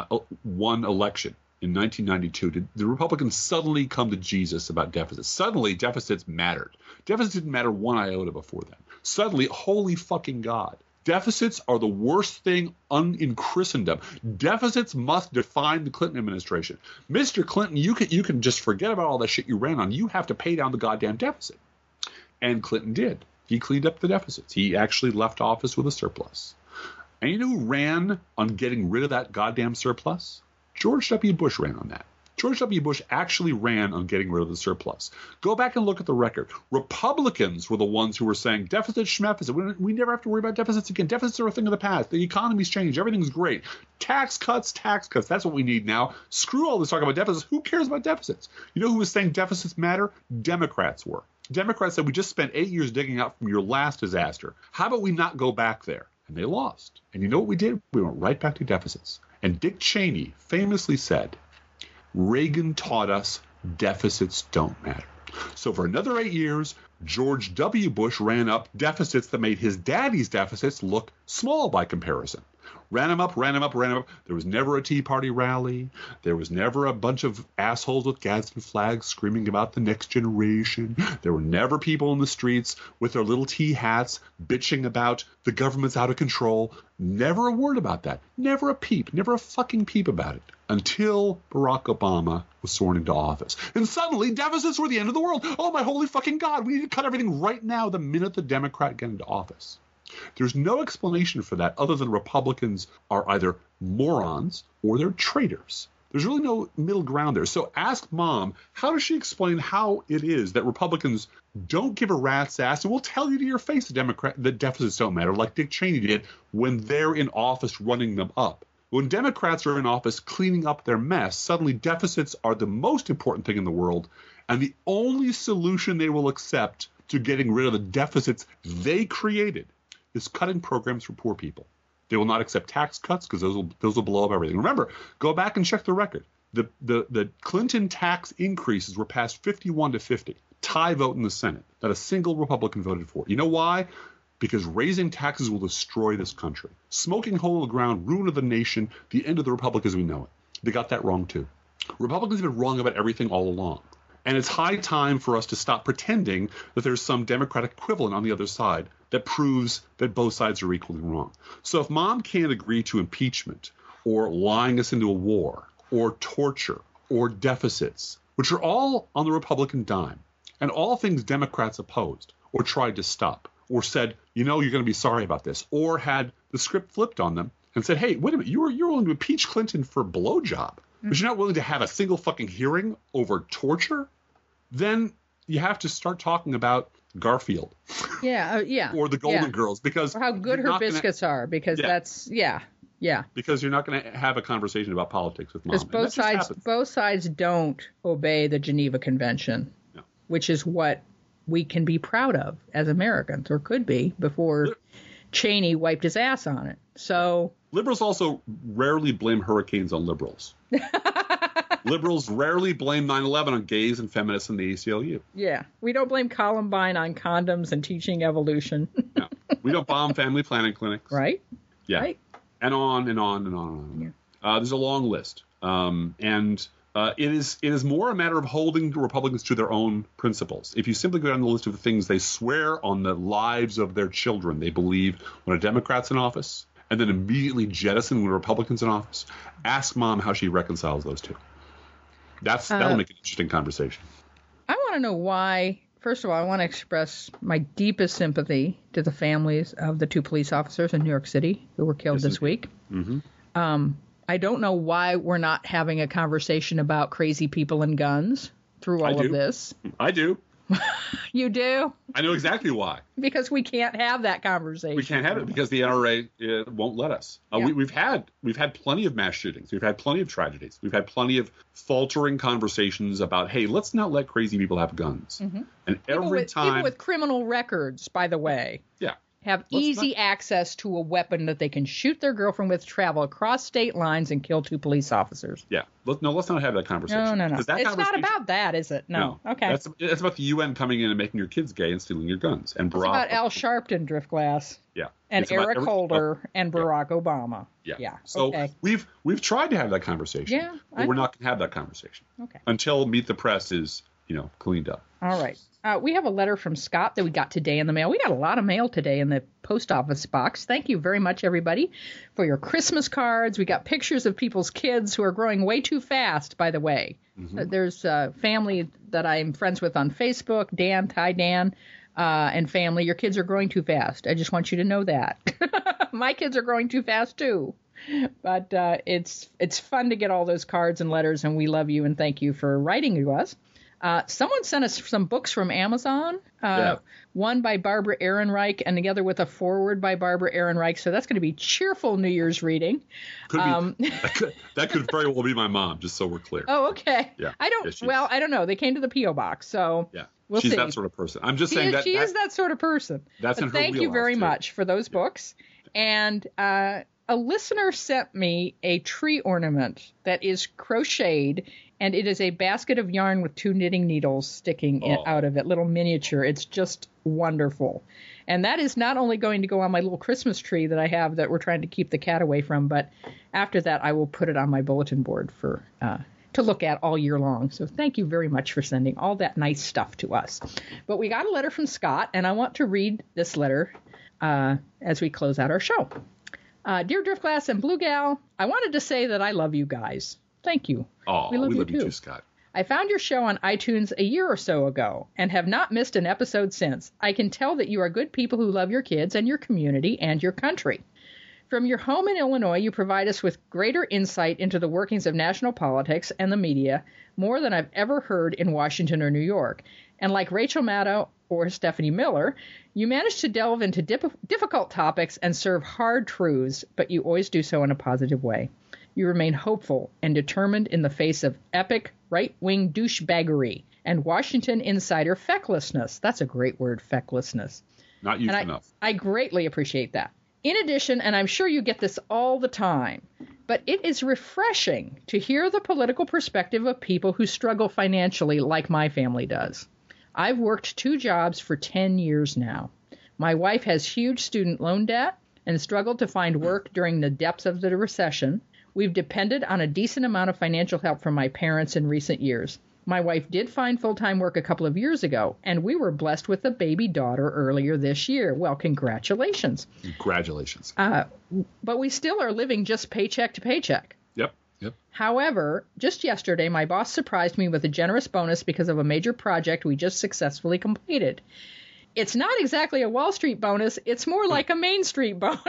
won election in 1992 did the Republicans suddenly come to Jesus about deficits. Suddenly, deficits mattered. Deficits didn't matter one iota before then. Suddenly, holy fucking God. Deficits are the worst thing in Christendom. Deficits must define the Clinton administration. Mr. Clinton, you can just forget about all that shit you ran on. You have to pay down the goddamn deficit. And Clinton did. He cleaned up the deficits. He actually left office with a surplus. And you know who ran on getting rid of that goddamn surplus? George W. Bush ran on that. George W. Bush actually ran on getting rid of the surplus. Go back and look at the record. Republicans were the ones who were saying deficit schmeficit. We never have to worry about deficits again. Deficits are a thing of the past. The economy's changed. Everything's great. Tax cuts. That's what we need now. Screw all this talk about deficits. Who cares about deficits? You know who was saying deficits matter? Democrats were. Democrats said we just spent 8 years digging out from your last disaster. How about we not go back there? And they lost. And you know what we did? We went right back to deficits. And Dick Cheney famously said, Reagan taught us deficits don't matter. So for another 8 years, George W. Bush ran up deficits that made his daddy's deficits look small by comparison. Ran them up. There was never a Tea Party rally. There was never a bunch of assholes with Gadsden flags screaming about the next generation. There were never people in the streets with their little tea hats bitching about the government's out of control. Never a word about that. Never a peep. Never a fucking peep about it. Until Barack Obama was sworn into office. And suddenly, deficits were the end of the world. Oh, my holy fucking God. We need to cut everything right now the minute the Democrat get into office. There's no explanation for that other than Republicans are either morons or they're traitors. There's really no middle ground there. So ask Mom, how does she explain how it is that Republicans don't give a rat's ass and will tell you to your face that deficits don't matter, like Dick Cheney did when they're in office running them up. When Democrats are in office cleaning up their mess, suddenly deficits are the most important thing in the world, and the only solution they will accept to getting rid of the deficits they created. is cutting programs for poor people. They will not accept tax cuts because those will blow up everything. Remember, go back and check the record. The Clinton tax increases were passed 51-50, tie vote in the Senate. Not a single Republican voted for it. You know why? Because raising taxes will destroy this country. Smoking hole in the ground, ruin of the nation, the end of the Republic as we know it. They got that wrong too. Republicans have been wrong about everything all along. And it's high time for us to stop pretending that there's some Democratic equivalent on the other side that proves that both sides are equally wrong. So if Mom can't agree to impeachment or lying us into a war or torture or deficits, which are all on the Republican dime, and all things Democrats opposed or tried to stop or said, you're going to be sorry about this, or had the script flipped on them and said, hey, wait a minute, you're willing to impeach Clinton for a blowjob, but you're not willing to have a single fucking hearing over torture, then you have to start talking about Garfield. Yeah. Or the Golden Girls, because or how good her biscuits are, because that's because you're not going to have a conversation about politics with Mom. Because both sides don't obey the Geneva Convention, which is what we can be proud of as Americans, or could be, before Cheney wiped his ass on it. So liberals also rarely blame hurricanes on liberals. Liberals rarely blame 9/11 on gays and feminists in the ACLU. Yeah. We don't blame Columbine on condoms and teaching evolution. No. We don't bomb family planning clinics. Right? Yeah. Right. And on and on and on and on. Yeah. There's a long list. It is more a matter of holding the Republicans to their own principles. If you simply go down the list of the things they swear on the lives of their children they believe when a Democrat's in office, and then immediately jettison when a Republican's in office, ask Mom how she reconciles those two. That'll make an interesting conversation. I want to know why. First of all, I want to express my deepest sympathy to the families of the 2 police officers in New York City who were killed this week. Mm-hmm. I don't know why we're not having a conversation about crazy people and guns through all of this. I do. You do? I know exactly why. Because we can't have that conversation. We can't have it because the NRA won't let us. We've had plenty of mass shootings. We've had plenty of tragedies. We've had plenty of faltering conversations about, hey, let's not let crazy people have guns. Mm-hmm. And people with criminal records, by the way. Yeah. Have easy access to a weapon that they can shoot their girlfriend with, travel across state lines, and kill 2 police officers. Yeah. Let's not have that conversation. No. It's not about that, is it? No. Okay. That's about the UN coming in and making your kids gay and stealing your guns. And It's about Al Sharpton, Driftglass. Yeah. And Eric Holder and Barack Obama. Yeah. So we've tried to have that conversation. Yeah. But we're not going to have that conversation. Okay. Until Meet the Press is, cleaned up. All right. We have a letter from Scott that we got today in the mail. We got a lot of mail today in the post office box. Thank you very much, everybody, for your Christmas cards. We got pictures of people's kids who are growing way too fast, by the way. Mm-hmm. There's a family that I'm friends with on Facebook, Dan, hi Dan, and family. Your kids are growing too fast. I just want you to know that. My kids are growing too fast, too. But it's fun to get all those cards and letters, and we love you and thank you for writing to us. Someone sent us some books from Amazon, one by Barbara Ehrenreich and the other with a foreword by Barbara Ehrenreich. So that's going to be cheerful New Year's reading. That could very well be my mom, just so we're clear. Oh, okay. Yeah. I don't know. They came to the P.O. box, so we'll she's see. That sort of person. I'm just saying she is that sort of person. That's in her Thank you very much for those books. And a listener sent me a tree ornament that is crocheted, and it is a basket of yarn with 2 knitting needles sticking out of it, little miniature. It's just wonderful. And that is not only going to go on my little Christmas tree that I have that we're trying to keep the cat away from, but after that I will put it on my bulletin board for to look at all year long. So thank you very much for sending all that nice stuff to us. But we got a letter from Scott, and I want to read this letter as we close out our show. Dear Driftglass and Blue Gal, I wanted to say that I love you guys. Thank you. Oh, we love you too, Scott. I found your show on iTunes a year or so ago and have not missed an episode since. I can tell that you are good people who love your kids and your community and your country. From your home in Illinois, you provide us with greater insight into the workings of national politics and the media, more than I've ever heard in Washington or New York. And like Rachel Maddow or Stephanie Miller, you manage to delve into difficult topics and serve hard truths, but you always do so in a positive way. You remain hopeful and determined in the face of epic right-wing douchebaggery and Washington insider fecklessness. That's a great word, fecklessness. Not used enough. I greatly appreciate that. In addition, and I'm sure you get this all the time, but it is refreshing to hear the political perspective of people who struggle financially like my family does. I've worked 2 jobs for 10 years now. My wife has huge student loan debt and struggled to find work during the depths of the recession. We've depended on a decent amount of financial help from my parents in recent years. My wife did find full-time work a couple of years ago, and we were blessed with a baby daughter earlier this year. Well, congratulations. Congratulations. But we still are living just paycheck to paycheck. Yep. However, just yesterday, my boss surprised me with a generous bonus because of a major project we just successfully completed. It's not exactly a Wall Street bonus. It's more like a Main Street bonus.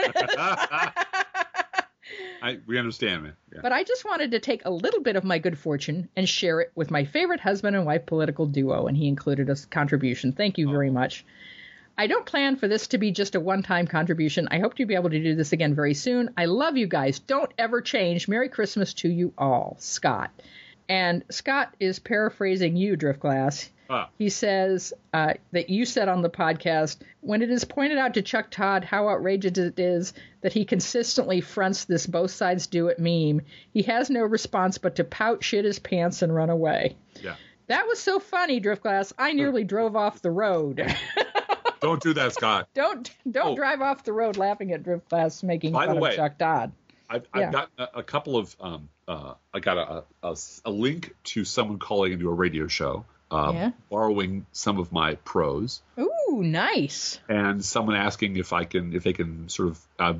We understand, man. Yeah. But I just wanted to take a little bit of my good fortune and share it with my favorite husband and wife political duo, and he included a contribution. Thank you very much. I don't plan for this to be just a one-time contribution. I hope to be able to do this again very soon. I love you guys. Don't ever change. Merry Christmas to you all. Scott. And Scott is paraphrasing you, Driftglass. He says that you said on the podcast, when it is pointed out to Chuck Todd how outrageous it is that he consistently fronts this both sides do it meme, he has no response but to pout, shit his pants, and run away. Yeah. That was so funny, Driftglass. I nearly drove off the road. Don't do that, Scott. Don't drive off the road laughing at Driftglass making fun of Chuck Todd. I've got a couple of I got a link to someone calling into a radio show. Borrowing some of my prose. Ooh, nice. And someone asking if they can sort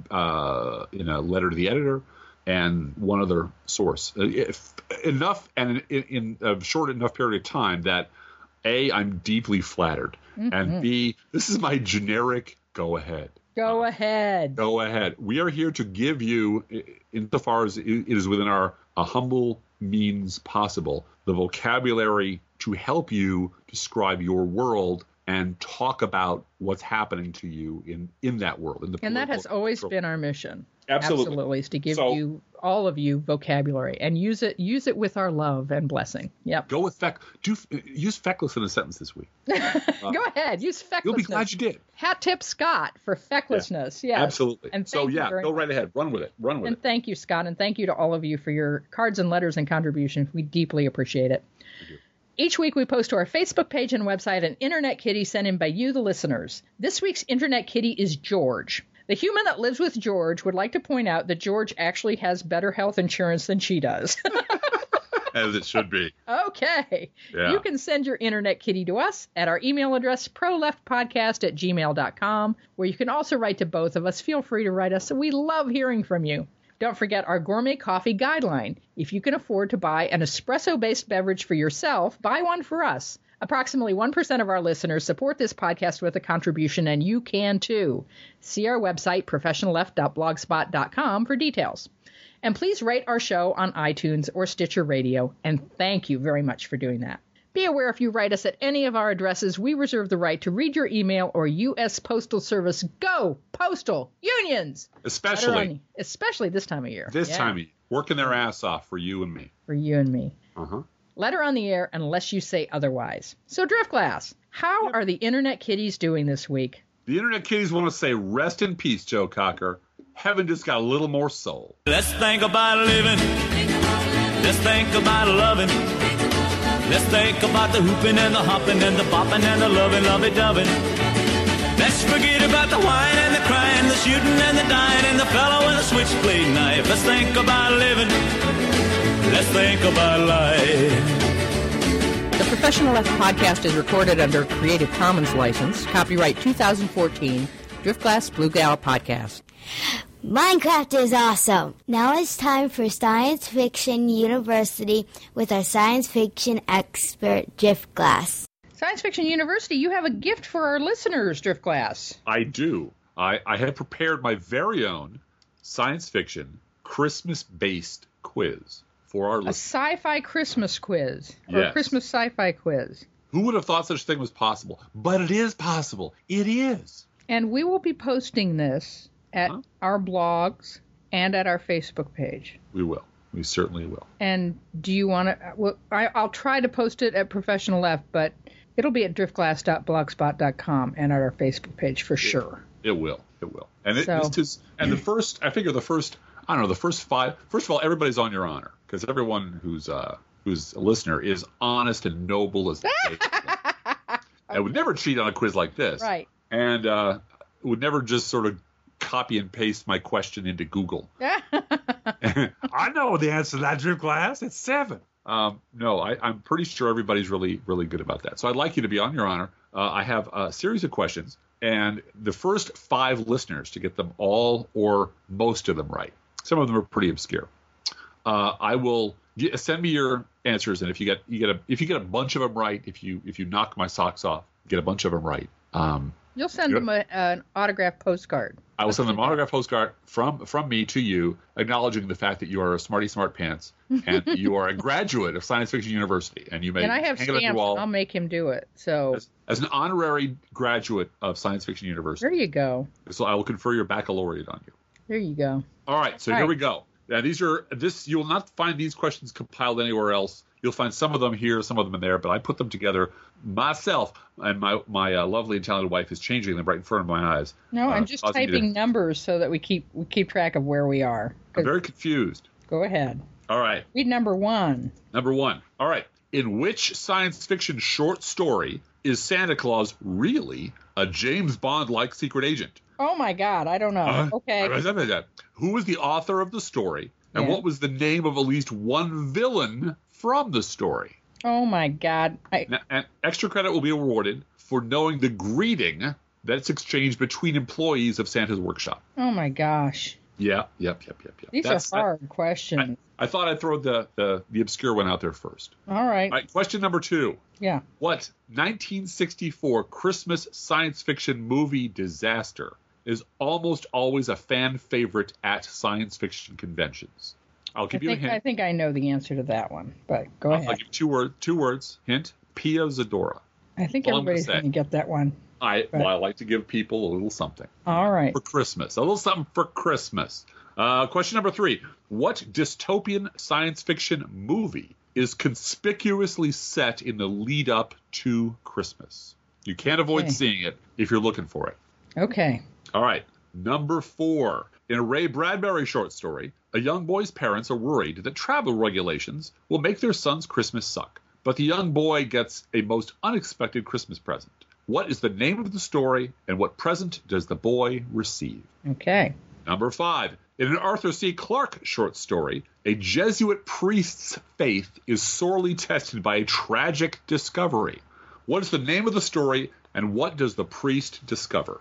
of in a letter to the editor, and one other source. Enough, and in a short enough period of time that A, I'm deeply flattered, and B, this is my generic go ahead. Go ahead. We are here to give you, insofar as it is within our humble means possible, the vocabulary to help you describe your world and talk about what's happening to you in that world. And that has always been our mission. Absolutely. Is to give you, all of you, vocabulary and use it with our love and blessing. Yep. Go with use feckless in a sentence this week. Go ahead. Use fecklessness. You'll be glad you did. Hat tip Scott for fecklessness. Yeah. Absolutely. And go right ahead. Run with it. And thank you, Scott. And thank you to all of you for your cards and letters and contributions. We deeply appreciate it. Thank you. Each week we post to our Facebook page and website an Internet Kitty sent in by you, the listeners. This week's Internet Kitty is George. The human that lives with George would like to point out that George actually has better health insurance than she does. As it should be. Okay. Yeah. You can send your Internet Kitty to us at our email address, proleftpodcast@gmail.com, where you can also write to both of us. Feel free to write us. We love hearing from you. Don't forget our gourmet coffee guideline. If you can afford to buy an espresso-based beverage for yourself, buy one for us. Approximately 1% of our listeners support this podcast with a contribution, and you can too. See our website, professionalleft.blogspot.com, for details. And please rate our show on iTunes or Stitcher Radio, and thank you very much for doing that. Be aware if you write us at any of our addresses, we reserve the right to read your email or U.S. Postal Service. Go Postal Unions! Especially this time of year. Time of year. Working their ass off for you and me. For you and me. Uh-huh. Letter on the air unless you say otherwise. So, Driftglass, how are the Internet Kitties doing this week? The Internet Kitties want to say rest in peace, Joe Cocker. Heaven just got a little more soul. Let's think about living. Let's think about loving. Let's think about the hooping and the hopping and the bopping and the loving, lovey-dovey. Let's forget about the whine and the crying, the shooting and the dying, and the fellow with a switchblade knife. Let's think about living. Let's think about life. The Professional Left podcast is recorded under Creative Commons license. Copyright 2014. Driftglass Blue Gal Podcast. Minecraft is awesome. Now it's time for Science Fiction University with our science fiction expert, Driftglass. Science Fiction University, you have a gift for our listeners, Driftglass. I do. I have prepared my very own science fiction Christmas-based quiz for our listeners. A sci-fi Christmas quiz. Or a Christmas sci-fi quiz. Who would have thought such a thing was possible? But it is possible. It is. And we will be posting this at our blogs and at our Facebook page. We will. We certainly will. And do you want to... Well, I'll try to post it at Professional Left, but It'll be at driftglass.blogspot.com and at our Facebook page for sure. It will. And the first five. First of all, everybody's on your honor because everyone who's a listener is honest and noble as they I would never cheat on a quiz like this. Right. And would never just sort of copy and paste my question into Google. I know the answer to that, Drift Glass. It's 7. No, I'm pretty sure everybody's really, really good about that. So I'd like you to be on your honor. I have a series of questions, and the first 5 listeners to get them all or most of them right. Some of them are pretty obscure. I will send me your answers, and if you get a bunch of them right, if you knock my socks off, get a bunch of them right. You'll send them an autographed postcard. I will send them an autographed postcard from me to you, acknowledging the fact that you are a smarty smart pants and you are a graduate of Science Fiction University, and you may and I have hang it on your stamps. wall. I'll make him do it. So as an honorary graduate of Science Fiction University, there you go. So I will confer your baccalaureate on you. There you go. All right, so here we go. Now you will not find these questions compiled anywhere else. You'll find some of them here, some of them in there, but I put them together myself, and my lovely and talented wife is changing them right in front of my eyes. No, I'm just typing numbers so that we keep track of where we are. I'm very confused. Go ahead. All right. Read number 1. Number 1. All right. In which science fiction short story is Santa Claus really a James Bond-like secret agent? Oh, my God. I don't know. Okay. Who was the author of the story, and what was the name of at least one villain from the story? Oh, my God. And extra credit will be awarded for knowing the greeting that's exchanged between employees of Santa's workshop. Oh, my gosh. Yep. These are hard questions. I thought I'd throw the obscure one out there first. All right. All right, question number 2. Yeah. What 1964 Christmas science fiction movie disaster is almost always a fan favorite at science fiction conventions? I'll give you a hint. I think I know the answer to that one, but go ahead. I'll give you two words. Hint: Pia Zadora. I think everybody's going to get that one. I like to give people a little something. All right. For Christmas. A little something for Christmas. Question number 3. What dystopian science fiction movie is conspicuously set in the lead up to Christmas? You can't avoid seeing it if you're looking for it. Okay. All right. Number 4. In a Ray Bradbury short story, a young boy's parents are worried that travel regulations will make their son's Christmas suck. But the young boy gets a most unexpected Christmas present. What is the name of the story, and what present does the boy receive? Okay. Number 5. In an Arthur C. Clarke short story, a Jesuit priest's faith is sorely tested by a tragic discovery. What is the name of the story, and what does the priest discover?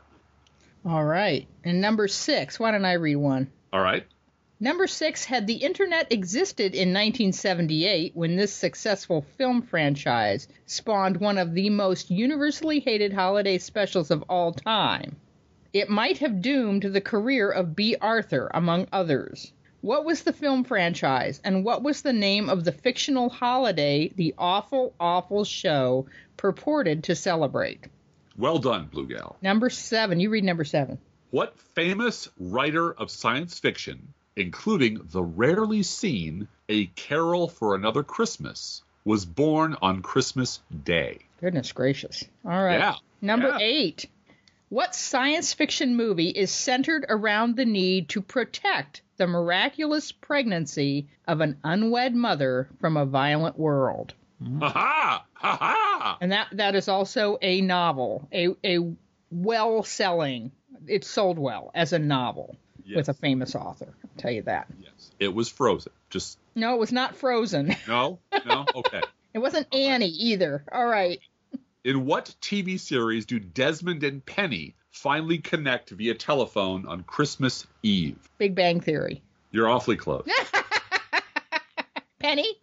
All right. And number 6, why don't I read one? All right. Number 6, had the internet existed in 1978 when this successful film franchise spawned one of the most universally hated holiday specials of all time, it might have doomed the career of B. Arthur, among others. What was the film franchise, and what was the name of the fictional holiday the awful, awful show purported to celebrate? Well done, Blue Gal. Number 7. You read number 7. What famous writer of science fiction, including the rarely seen A Carol for Another Christmas, was born on Christmas Day? Goodness gracious. All right. Yeah. Number 8. What science fiction movie is centered around the need to protect the miraculous pregnancy of an unwed mother from a violent world? Ha-ha! Ha-ha! And that is also a novel, a well-selling, it sold well as a novel. Yes. With a famous author, I'll tell you that. Yes, it was Frozen. No, it was not Frozen. No, okay. It wasn't Annie either. All right. In what TV series do Desmond and Penny finally connect via telephone on Christmas Eve? Big Bang Theory. You're awfully close. Penny.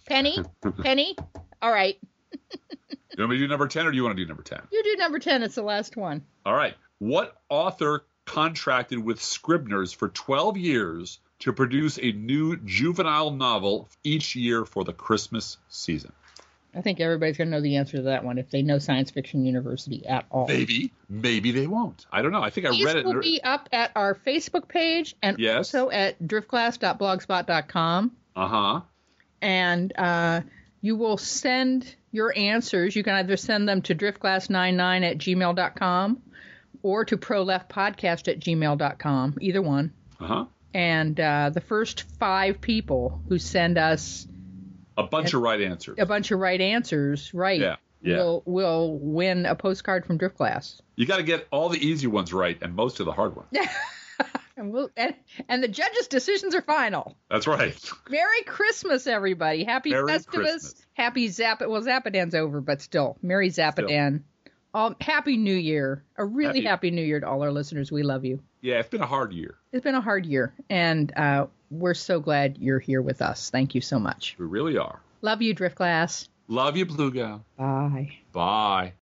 All right. You want me to do number 10, or do you want to do number 10? You do number 10. It's the last one. All right. What author contracted with Scribner's for 12 years to produce a new juvenile novel each year for the Christmas season? I think everybody's going to know the answer to that one if they know Science Fiction University at all. Maybe they won't. I don't know. I think I read it. These will be up at our Facebook page and also at driftglass.blogspot.com. Uh-huh. And you will send your answers. You can either send them to driftglass99@gmail.com or to proleftpodcast@gmail.com, either one. Uh-huh. And the first 5 people who send us a bunch of right answers, right, will win a postcard from Driftglass. You got to get all the easy ones right and most of the hard ones. And the judges' decisions are final. That's right. Merry Christmas, everybody. Happy Merry Festivus. Christmas. Happy Zappadan's over, but still. Merry Zappadan. Happy New Year. A really happy New Year to all our listeners. We love you. Yeah, it's been a hard year. It's been a hard year, and we're so glad you're here with us. Thank you so much. We really are. Love you, Driftglass. Love you, Blue Gal. Bye. Bye.